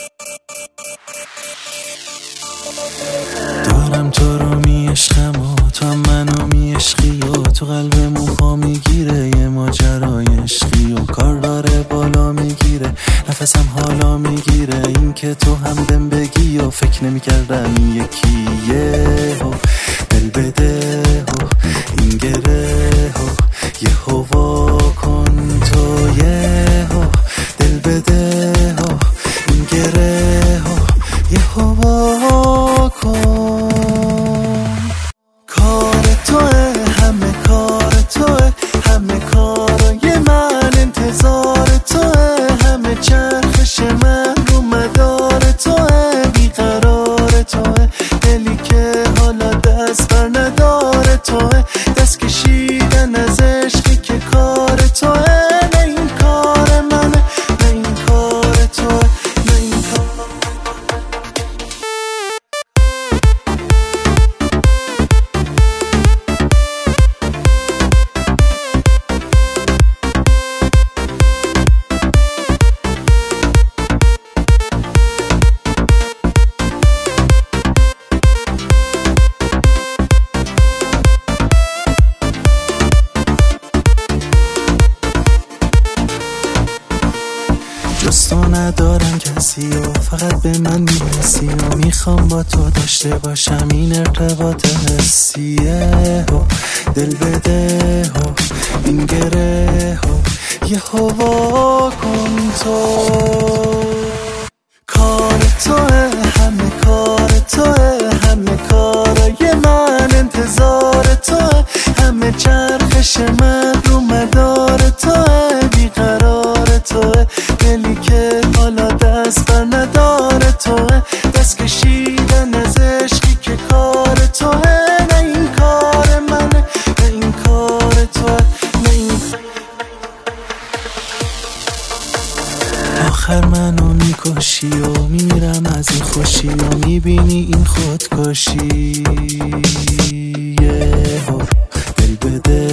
دارم تو رو میعشقم و تو هم منو میعشقی و تو قلب موها میگیره یه ماجرای عشقی و کار داره بالا میگیره نفسم حالا میگیره این که تو هم دم بگی و فکر نمیکردم یکیه و دل بده و این گره و یه هوا کن تو یه و دل بده و این گره و یه هوا کن کار توه همه کار توه همه کارای من انتظار توه همه چرخش من رو مدار توه بیقرار توه دلی که حالا دست بر نداره توه دست کشیدن از عشقی که کار توه نه این کار منه نه این کار توه نه این کار جز تو ندارم کسی و فقط به من میرسی و میخوام با تو داشته باشم این ارتباط حسیه و دل بده و این گره و یه هوا کن تو کار توه همه کار توه همه کارای من انتظار توه همه چرخش من رو مدار توه بیقرار توه دلی که حالا دست بر نداره توه دست کشیدن از عشقی که کار توه نه این کار منه نه این کار توه نه این آخر منو میکشی و میمیرم از این خوشی و میبینی این خودکشی دل بده